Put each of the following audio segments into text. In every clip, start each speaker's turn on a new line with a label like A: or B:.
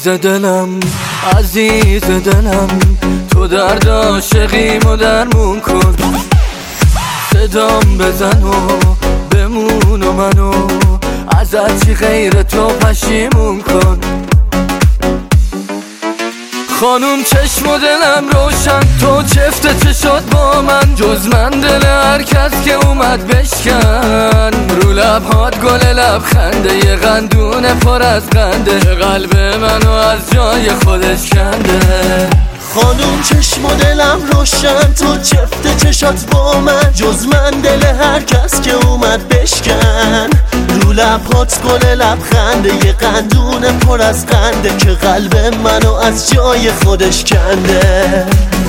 A: عزیز دلم عزیز دلم، تو درد عاشقیمو درمون کن. صدام بزن و بمون و منو از هرچی غیر تو پشیمون کن. خانوم چشم و دلم روشن، تو چفت چه شد با من، جز من دل هر کس که اومد بشکن. رو لبهات گل لبخنده، یه قندون پر از قنده، قلب منو از جای خودش کنده.
B: خانوم چشم و دلم روشن، تو چفت چشات با من، جز من دل هر کس که اومد بشکن. رو لبهات گل لبخنده، یه قندون پر از قنده، که قلب منو از جای خودش کنده.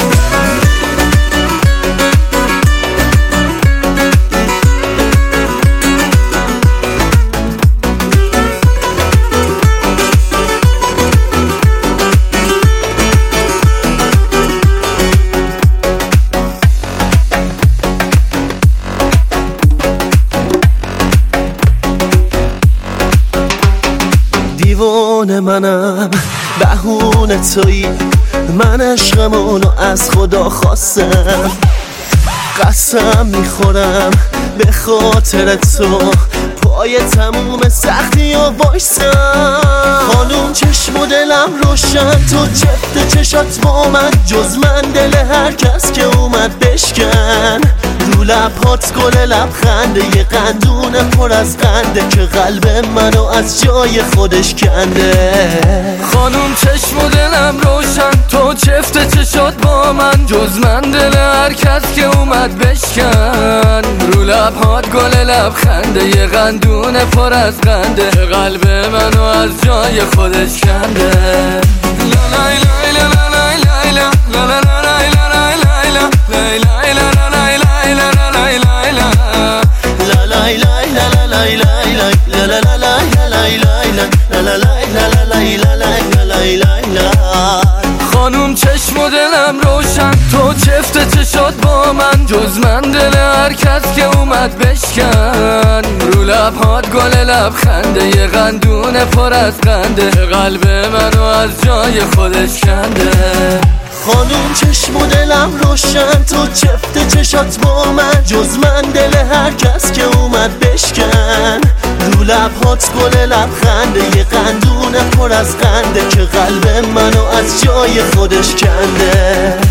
B: دیوانه منم بهونه تویی، من عشقمونو از خدا خواستم. قسم میخورم به خاطر تو پای تموم سختی و وایسم. خانوم چشم و دلم روشن، تو چفت چشات با من، جز من دل هر کس که اومد بشکن. رو لبهات گل لبخنده، یه قندون پر از قنده، که قلب منو از جای خودش کنده.
A: خانوم چشم و دلم روشن، تو چفت چشات با من، جز من دل هر کس که اومد بشکن. رو لبهات گل لبخنده، یه قندون پر از قنده، قلب منو از جای خودش کنده. خانوم چشم و دلم روشن، تو چفت چشات با من، جز من دل هر کس که اومد بشکن. رو لبهات گل لبخنده، یه قندون پر از قنده، قلب منو از جای خودش کنده.
B: خانوم چشم و دلم روشن، تو چفت چشات با من، جز من دل هر کس که اومد بشکن. رو لبهات گل لبخنده، یه قندون پر از قنده، که قلب منو از جای خودش کنده.